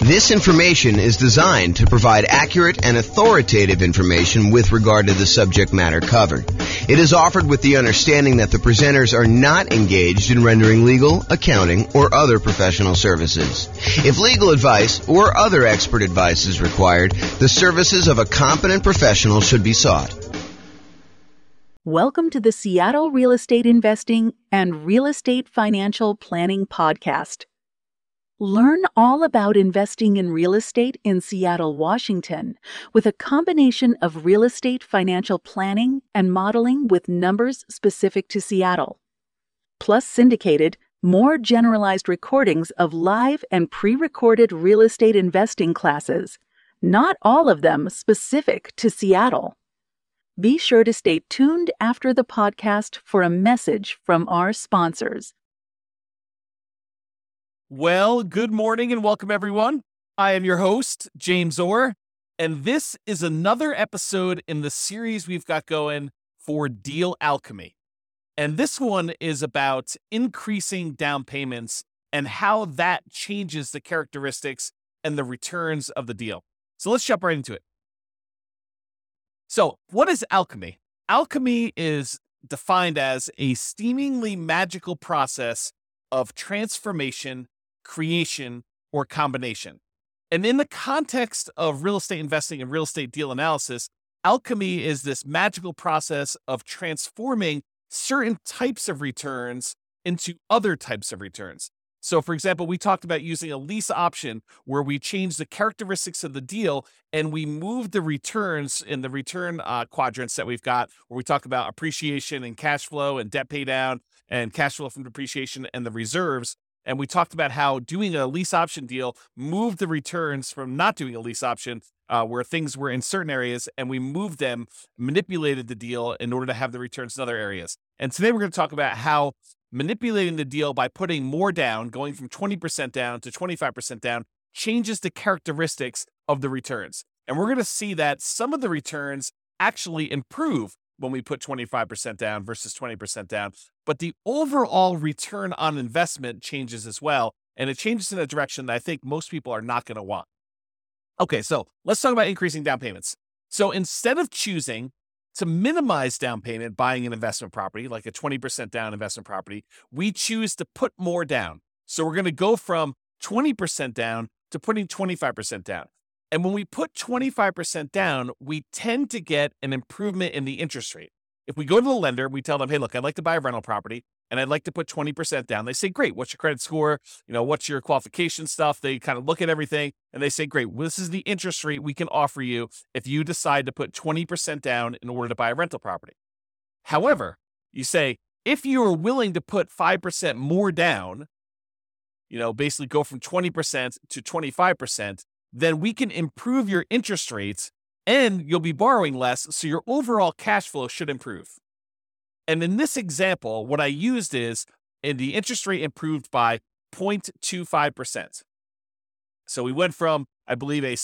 This information is designed to provide accurate and authoritative information with regard to the subject matter covered. It is offered with the understanding that the presenters are not engaged in rendering legal, accounting, or other professional services. If legal advice or other expert advice is required, the services of a competent professional should be sought. Welcome to the Seattle Real Estate Investing and Real Estate Financial Planning Podcast. Learn all about investing in real estate in Seattle, Washington, with a combination of real estate financial planning and modeling with numbers specific to Seattle, plus syndicated, more generalized recordings of live and pre-recorded real estate investing classes, not all of them specific to Seattle. Be sure to stay tuned after the podcast for a message from our sponsors. Well, good morning and welcome everyone. I am your host, James Orr, and this is another episode in the series we've got going for Deal Alchemy. And this one is about increasing down payments and how that changes the characteristics and the returns of the deal. So let's jump right into it. So, what is alchemy? Alchemy is defined as a seemingly magical process of transformation, creation, or combination. And in the context of real estate investing and real estate deal analysis, alchemy is this magical process of transforming certain types of returns into other types of returns. So, for example, we talked about using a lease option where we change the characteristics of the deal and we move the returns in the return quadrants that we've got, where we talk about appreciation and cash flow and debt pay down and cash flow from depreciation and the reserves. And we talked about how doing a lease option deal moved the returns from not doing a lease option where things were in certain areas, and we moved them, manipulated the deal in order to have the returns in other areas. And today we're going to talk about how manipulating the deal by putting more down, going from 20% down to 25% down, changes the characteristics of the returns. And we're going to see that some of the returns actually improve when we put 25% down versus 20% down. But the overall return on investment changes as well. And it changes in a direction that I think most people are not going to want. Okay, so let's talk about increasing down payments. So instead of choosing to minimize down payment buying an investment property, like a 20% down investment property, we choose to put more down. So we're going to go from 20% down to putting 25% down. And when we put 25% down, we tend to get an improvement in the interest rate. If we go to the lender, we tell them, hey, look, I'd like to buy a rental property and I'd like to put 20% down. They say, great, what's your credit score? What's your qualification stuff? They kind of look at everything and they say, great, well, this is the interest rate we can offer you if you decide to put 20% down in order to buy a rental property. However, you say, if you are willing to put 5% more down, basically go from 20% to 25%, then we can improve your interest rates and you'll be borrowing less, so your overall cash flow should improve. And in this example, what I used is, the interest rate improved by 0.25%. So we went from, I believe, a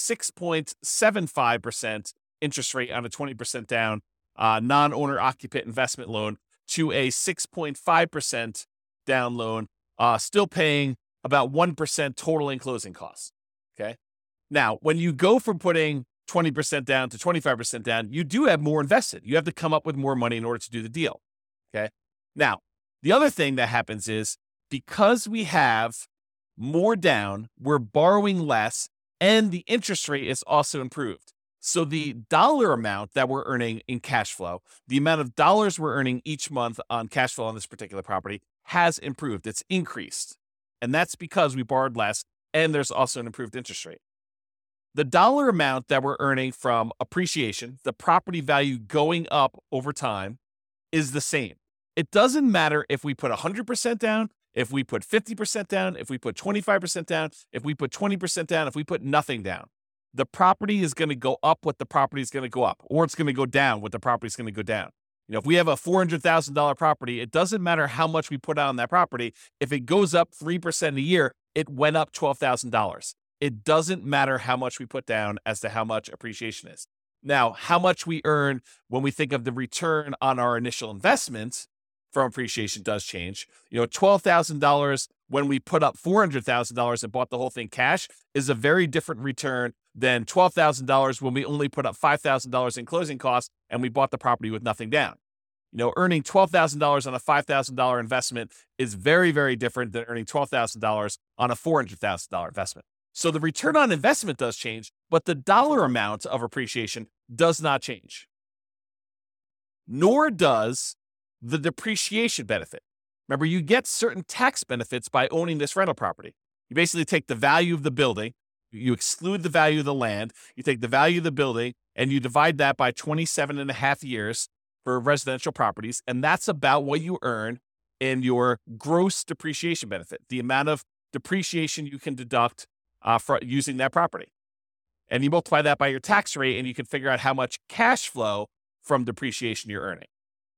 6.75% interest rate on a 20% down non-owner occupant investment loan to a 6.5% down loan, still paying about 1% total in closing costs. Okay. Now, when you go from putting 20% down to 25% down, you do have more invested. You have to come up with more money in order to do the deal. Okay. Now, the other thing that happens is because we have more down, we're borrowing less and the interest rate is also improved. So the dollar amount that we're earning in cash flow, the amount of dollars we're earning each month on cash flow on this particular property has improved. It's increased. And that's because we borrowed less and there's also an improved interest rate. The dollar amount that we're earning from appreciation, the property value going up over time, is the same. It doesn't matter if we put 100% down, if we put 50% down, if we put 25% down, if we put 20% down, if we put nothing down. The property is going to go up what the property is going to go up, or it's going to go down what the property is going to go down. If we have a $400,000 property, it doesn't matter how much we put out on that property. If it goes up 3% a year, it went up $12,000. It doesn't matter how much we put down as to how much appreciation is. Now, how much we earn when we think of the return on our initial investment from appreciation does change. $12,000 when we put up $400,000 and bought the whole thing cash is a very different return than $12,000 when we only put up $5,000 in closing costs and we bought the property with nothing down. Earning $12,000 on a $5,000 investment is very, very different than earning $12,000 on a $400,000 investment. So the return on investment does change, but the dollar amount of appreciation does not change. Nor does the depreciation benefit. Remember, you get certain tax benefits by owning this rental property. You basically take the value of the building, you exclude the value of the land, you take the value of the building, and you divide that by 27 and a half years for residential properties, and that's about what you earn in your gross depreciation benefit, the amount of depreciation you can deduct for using that property. And you multiply that by your tax rate, and you can figure out how much cash flow from depreciation you're earning.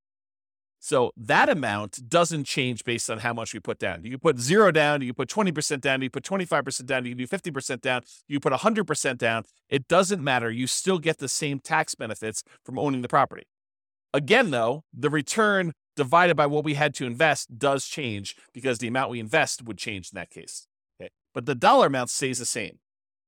So that amount doesn't change based on how much we put down. You can put 0 down, you can put 20% down, you put 25% down, you can do 50% down, you put 100% down. It doesn't matter. You still get the same tax benefits from owning the property. Again, though, the return divided by what we had to invest does change because the amount we invest would change in that case. Okay? But the dollar amount stays the same.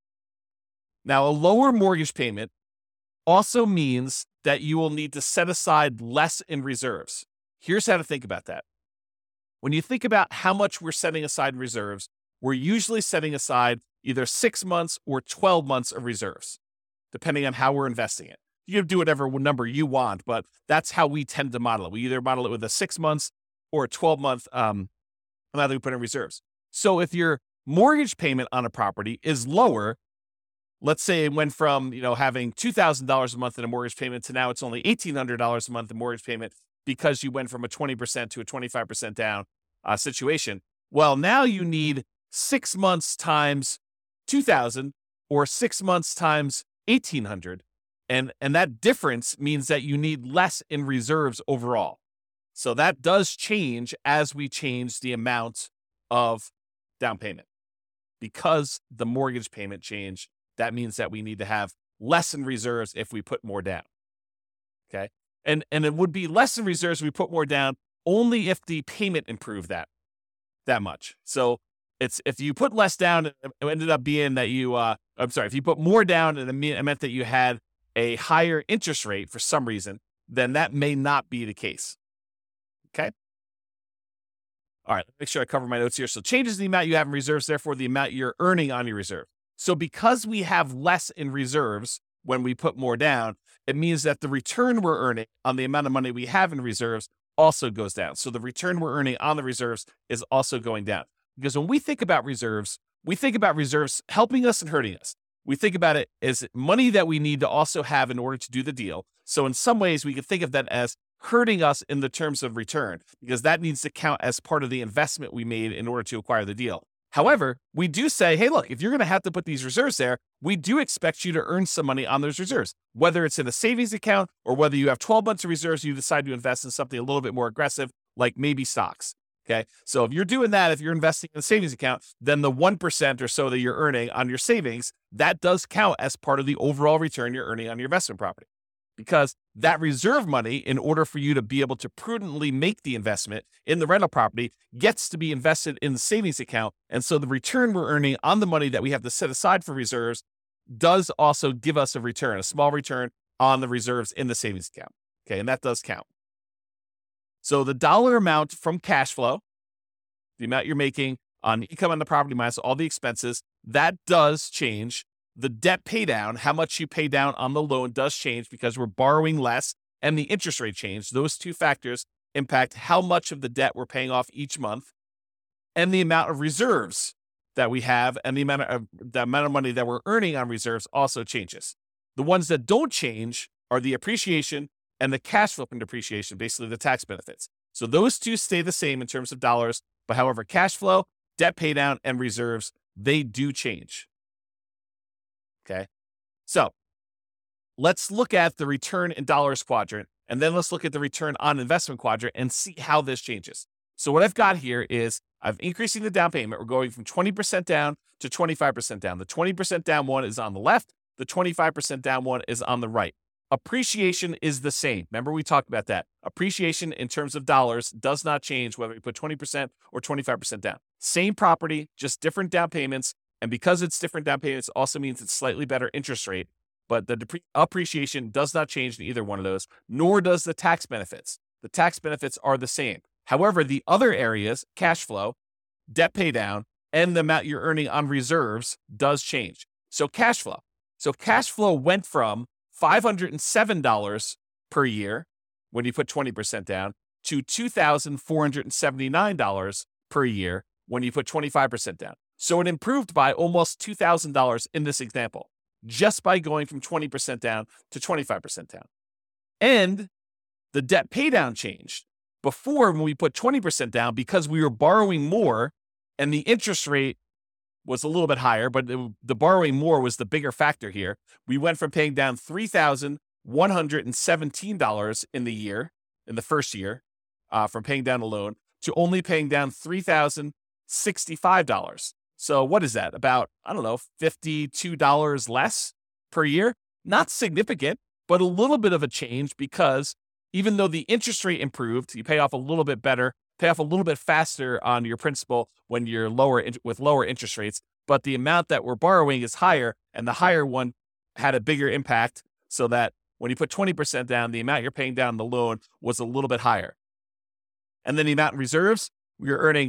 Now, a lower mortgage payment also means that you will need to set aside less in reserves. Here's how to think about that. When you think about how much we're setting aside in reserves, we're usually setting aside either 6 months or 12 months of reserves, depending on how we're investing it. You can do whatever number you want, but that's how we tend to model it. We either model it with a 6 months or a 12-month amount that we put in reserves. So if your mortgage payment on a property is lower, let's say it went from having $2,000 a month in a mortgage payment to now it's only $1,800 a month in mortgage payment because you went from a 20% to a 25% down situation. Well, now you need 6 months times 2,000 or 6 months times 1,800. And that difference means that you need less in reserves overall. So that does change as we change the amount of down payment. Because the mortgage payment changed, that means that we need to have less in reserves if we put more down. Okay? And it would be less in reserves if we put more down only if the payment improved that much. So it's if you put less down, it ended up being that if you put more down and it meant that you had a higher interest rate for some reason, then that may not be the case. Okay? All right, make sure I cover my notes here. So changes the amount you have in reserves, therefore the amount you're earning on your reserve. So because we have less in reserves when we put more down, it means that the return we're earning on the amount of money we have in reserves also goes down. So the return we're earning on the reserves is also going down. Because when we think about reserves helping us and hurting us. We think about it as money that we need to also have in order to do the deal. So in some ways, we could think of that as hurting us in the terms of return, because that needs to count as part of the investment we made in order to acquire the deal. However, we do say, hey, look, if you're going to have to put these reserves there, we do expect you to earn some money on those reserves, whether it's in a savings account or whether you have 12 months of reserves, you decide to invest in something a little bit more aggressive, like maybe stocks. Okay. So if you're doing that, if you're investing in a savings account, then the 1% or so that you're earning on your savings, that does count as part of the overall return you're earning on your investment property. Because that reserve money, in order for you to be able to prudently make the investment in the rental property, gets to be invested in the savings account. And so the return we're earning on the money that we have to set aside for reserves does also give us a return, a small return on the reserves in the savings account. Okay. And that does count. So the dollar amount from cash flow, the amount you're making on income on the property minus all the expenses, that does change. The debt pay down, how much you pay down on the loan, does change because we're borrowing less, and the interest rate change. Those two factors impact how much of the debt we're paying off each month, and the amount of reserves that we have, and the amount of money that we're earning on reserves also changes. The ones that don't change are the appreciation and the cash flow from depreciation, basically the tax benefits. So those two stay the same in terms of dollars, but however, cash flow, debt pay down, and reserves, they do change. Okay, so let's look at the return in dollars quadrant, and then let's look at the return on investment quadrant and see how this changes. So what I've got here is I'm increasing the down payment. We're going from 20% down to 25% down. The 20% down one is on the left. The 25% down one is on the right. appreciation is the same. Remember, we talked about that. Appreciation in terms of dollars does not change whether you put 20% or 25% down. Same property, just different down payments. And because it's different down payments, also means it's slightly better interest rate. But the appreciation does not change in either one of those, nor does the tax benefits. The tax benefits are the same. However, the other areas, cash flow, debt pay down, and the amount you're earning on reserves does change. So cash flow. So cash flow went from $507 per year when you put 20% down to $2,479 per year when you put 25% down. So it improved by almost $2,000 in this example, just by going from 20% down to 25% down. And the debt pay down changed. Before, when we put 20% down, because we were borrowing more and the interest rate was a little bit higher, but the borrowing more was the bigger factor here. We went from paying down $3,117 in the first year, from paying down a loan, to only paying down $3,065. So what is that? About, $52 less per year? Not significant, but a little bit of a change, because even though the interest rate improved, you pay off a little bit better, pay off a little bit faster on your principal when you're with lower interest rates, but the amount that we're borrowing is higher, and the higher one had a bigger impact, so that when you put 20% down, the amount you're paying down the loan was a little bit higher. And then the amount in reserves, we were earning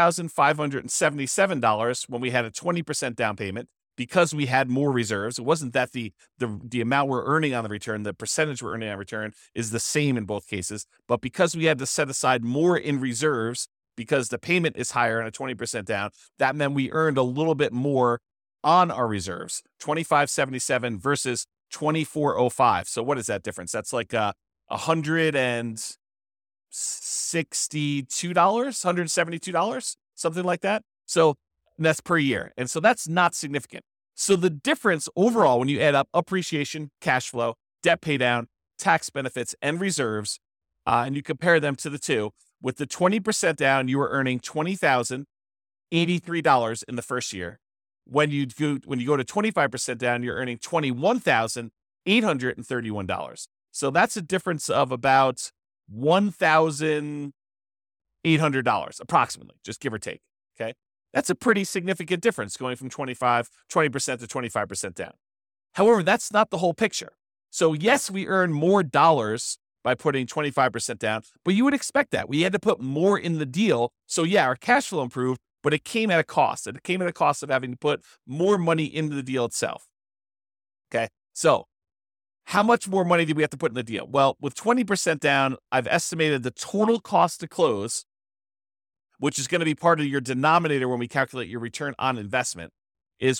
$2,577 when we had a 20% down payment, because we had more reserves. It wasn't that the amount we're earning on the return, the percentage we're earning on return is the same in both cases, but because we had to set aside more in reserves because the payment is higher on a 20% down, that meant we earned a little bit more on our reserves, $2,577 versus $2,405. So what is that difference? That's like $162, $172, something like that. So that's per year. And so that's not significant. So the difference overall, when you add up appreciation, cash flow, debt pay down, tax benefits, and reserves, and you compare them to the two, with the 20% down, you were earning $20,083 in the first year. When you go to 25% down, you're earning $21,831. So that's a difference of about $1,800 approximately, just give or take. Okay. That's a pretty significant difference, going from 20% to 25% down. However, that's not the whole picture. So yes, we earn more dollars by putting 25% down, but you would expect that. We had to put more in the deal. So yeah, our cash flow improved, but it came at a cost. And it came at a cost of having to put more money into the deal itself. Okay, so how much more money did we have to put in the deal? Well, with 20% down, I've estimated the total cost to close, which is going to be part of your denominator when we calculate your return on investment, is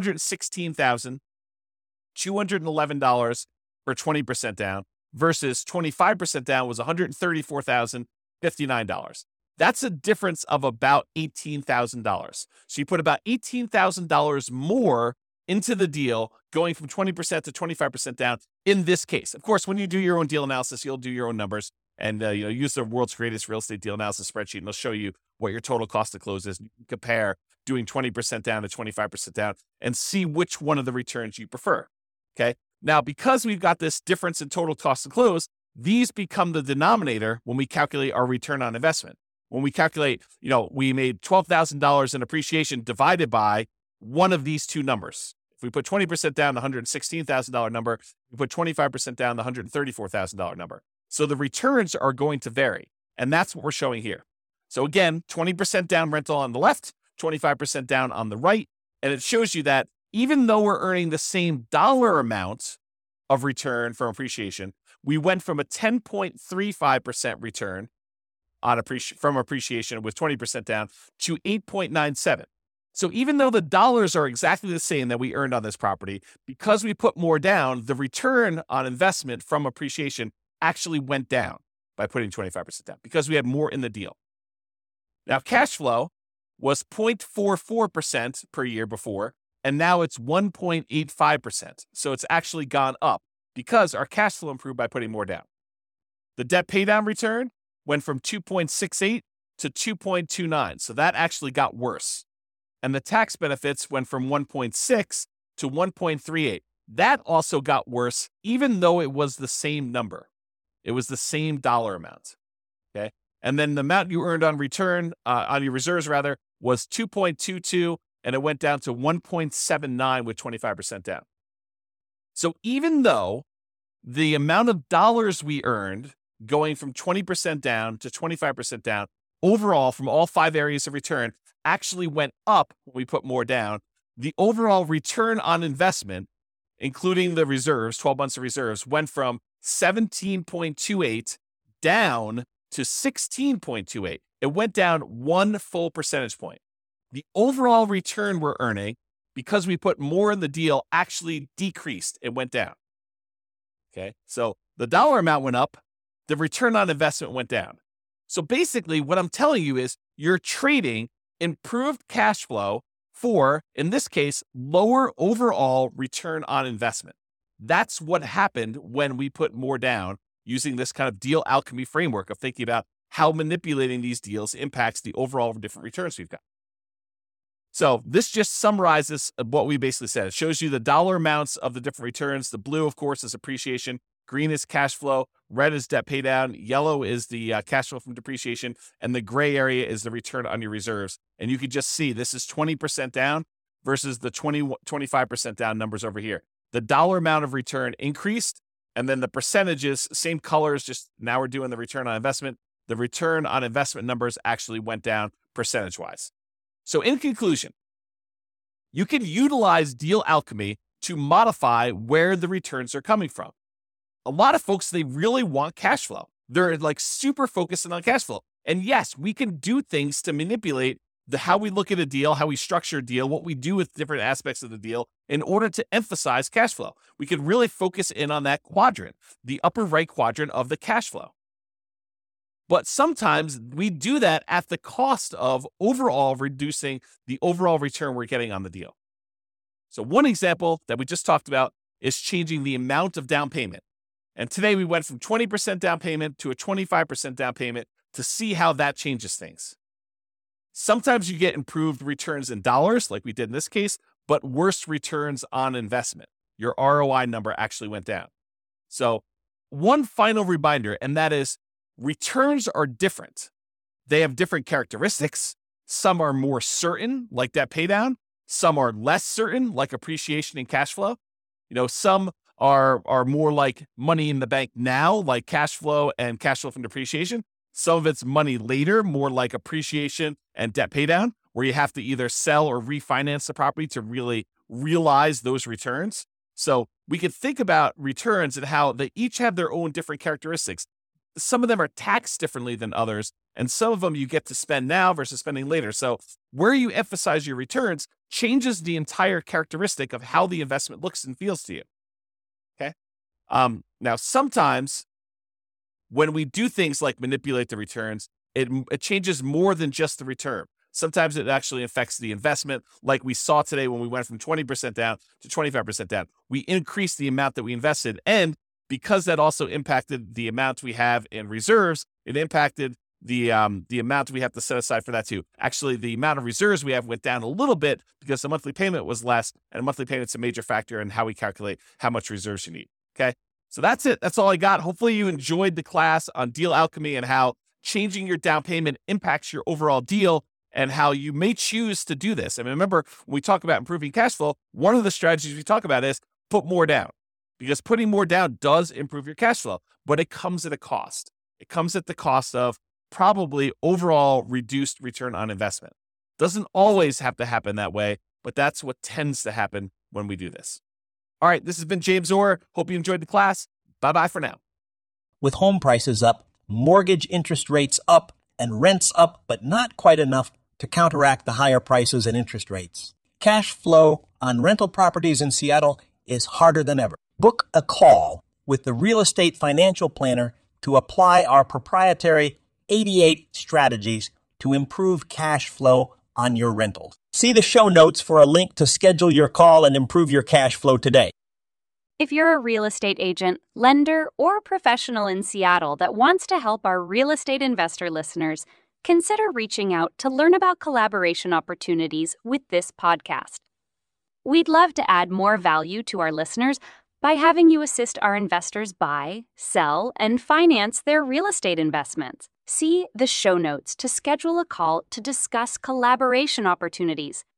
$116,211 for 20% down, versus 25% down was $134,059. That's a difference of about $18,000. So you put about $18,000 more into the deal, going from 20% to 25% down in this case. Of course, when you do your own deal analysis, you'll do your own numbers and use the world's greatest real estate deal analysis spreadsheet, and they'll show you what your total cost to close is. You can compare doing 20% down to 25% down and see which one of the returns you prefer. Okay. Now, because we've got this difference in total cost to close, these become the denominator when we calculate our return on investment. When we calculate, we made $12,000 in appreciation divided by one of these two numbers. If we put 20% down, the $116,000 number, we put 25% down, the $134,000 number. So the returns are going to vary. And that's what we're showing here. So again, 20% down rental on the left, 25% down on the right. And it shows you that even though we're earning the same dollar amount of return from appreciation, we went from a 10.35% return from appreciation with 20% down to 8.97. So even though the dollars are exactly the same that we earned on this property, because we put more down, the return on investment from appreciation actually went down by putting 25% down because we had more in the deal. Now, cash flow was 0.44% per year before, and now it's 1.85%. So it's actually gone up because our cash flow improved by putting more down. The debt paydown return went from 2.68 to 2.29. So that actually got worse. And the tax benefits went from 1.6 to 1.38. that also got worse, even though it was the same number. It was the same dollar amount. Okay. And then the amount you earned on return, on your reserves rather, was 2.22, and it went down to 1.79 with 25% down. So even though the amount of dollars we earned going from 20% down to 25% down, overall from all 5 areas of return actually went up when we put more down, the overall return on investment, including the reserves, 12 months of reserves, went from 17.28 down to 16.28. It went down 1 full percentage point. The overall return we're earning, because we put more in the deal, actually decreased. It went down. Okay, so the dollar amount went up, the return on investment went down. So basically, what I'm telling you is you're trading improved cash flow for, in this case, lower overall return on investment. That's what happened when we put more down using this kind of deal alchemy framework of thinking about how manipulating these deals impacts the overall different returns we've got. So this just summarizes what we basically said. It shows you the dollar amounts of the different returns. The blue, of course, is appreciation. Green is cash flow. Red is debt pay down. Yellow is the cash flow from depreciation. And the gray area is the return on your reserves. And you can just see this is 20% down versus the 25% down numbers over here. The dollar amount of return increased. And then the percentages, same colors, just now we're doing the return on investment. The return on investment numbers actually went down percentage-wise. So in conclusion, you can utilize deal alchemy to modify where the returns are coming from. A lot of folks, they really want cash flow. They're like super focused on cash flow. And yes, we can do things to manipulate how we look at a deal, how we structure a deal, what we do with different aspects of the deal in order to emphasize cash flow. We can really focus in on that quadrant, the upper right quadrant of the cash flow. But sometimes we do that at the cost of overall reducing the overall return we're getting on the deal. So one example that we just talked about is changing the amount of down payment. And today we went from 20% down payment to a 25% down payment to see how that changes things. Sometimes you get improved returns in dollars, like we did in this case, but worse returns on investment. Your ROI number actually went down. So one final reminder, and that is returns are different. They have different characteristics. Some are more certain, like debt paydown. Some are less certain, like appreciation and cash flow. Some are more like money in the bank now, like cash flow and cash flow from depreciation. Some of it's money later, more like appreciation and debt paydown, where you have to either sell or refinance the property to really realize those returns. So we could think about returns and how they each have their own different characteristics. Some of them are taxed differently than others, and some of them you get to spend now versus spending later. So where you emphasize your returns changes the entire characteristic of how the investment looks and feels to you. Okay. Now, sometimes when we do things like manipulate the returns, it changes more than just the return. Sometimes it actually affects the investment, like we saw today when we went from 20% down to 25% down. We increased the amount that we invested, and because that also impacted the amount we have in reserves, it impacted the amount we have to set aside for that too. Actually, the amount of reserves we have went down a little bit because the monthly payment was less, and a monthly payment's a major factor in how we calculate how much reserves you need. Okay, so that's it. That's all I got. Hopefully you enjoyed the class on deal alchemy and how changing your down payment impacts your overall deal and how you may choose to do this. I mean, remember, when we talk about improving cash flow, one of the strategies we talk about is put more down. Because putting more down does improve your cash flow, but it comes at a cost. It comes at the cost of probably overall reduced return on investment. Doesn't always have to happen that way, but that's what tends to happen when we do this. All right, this has been James Orr. Hope you enjoyed the class. Bye-bye for now. With home prices up, mortgage interest rates up, and rents up, but not quite enough to counteract the higher prices and interest rates. Cash flow on rental properties in Seattle is harder than ever. Book a call with the Real Estate Financial Planner to apply our proprietary 88 strategies to improve cash flow on your rentals. See the show notes for a link to schedule your call and improve your cash flow today. If you're a real estate agent, lender, or professional in Seattle that wants to help our real estate investor listeners, consider reaching out to learn about collaboration opportunities with this podcast. We'd love to add more value to our listeners by having you assist our investors buy, sell, and finance their real estate investments. See the show notes to schedule a call to discuss collaboration opportunities.